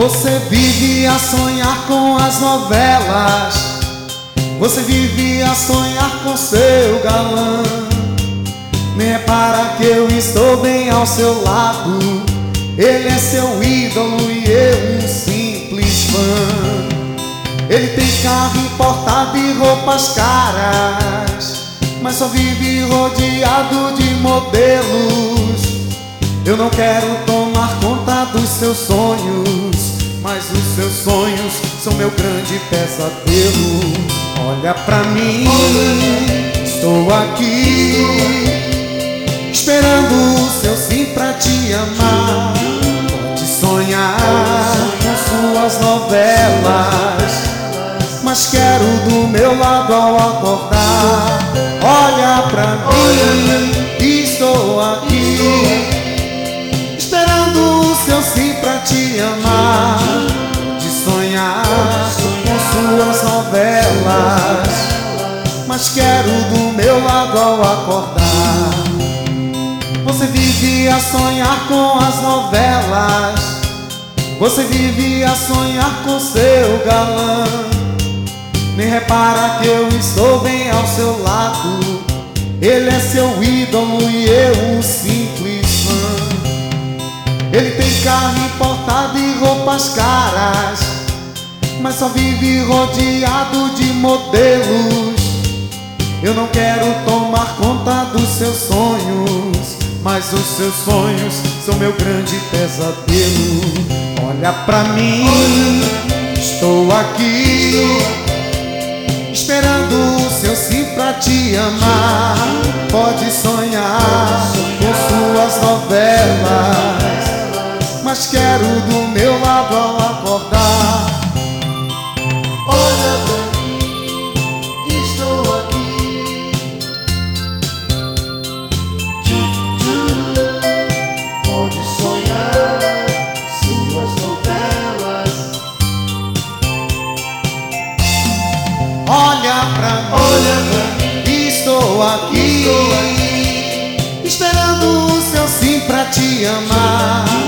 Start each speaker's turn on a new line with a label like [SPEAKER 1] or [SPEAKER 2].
[SPEAKER 1] Você vive a sonhar com as novelas, você vive a sonhar com seu galã. Nem repara que eu estou bem ao seu lado. Ele é seu ídolo e eu um simples fã. Ele tem carro importado e roupas caras, mas só vive rodeado de modelos. Eu não quero tomar conta dos seus sonhos, mas os seus sonhos são meu grande pesadelo. Olha pra mim, estou aqui, esperando o seu sim pra te amar. Pode sonhar com suas novelas, mas quero do meu lado ao acordar. Olha pra mim, estou aqui, esperando o seu sim pra te amar. De sonhar com suas novelas, mas quero do meu lado ao acordar. Você vive a sonhar com as novelas, você vive a sonhar com seu galã. Nem repara que eu estou bem ao seu lado. Ele é seu ídolo e eu um simples fã. Ele tem carro importado e roupas caras, mas só vive rodeado de modelos. Eu não quero tomar conta dos seus sonhos, mas os seus sonhos são meu grande pesadelo. Olha pra mim, estou aqui, esperando o seu sim pra te amar. Pode sonhar com suas novelas, mas quero do meu lado ao acordar.
[SPEAKER 2] Olha pra mim, estou aqui, pode sonhar suas novelas.
[SPEAKER 1] Olha pra mim, estou aqui, esperando o seu sim pra te amar.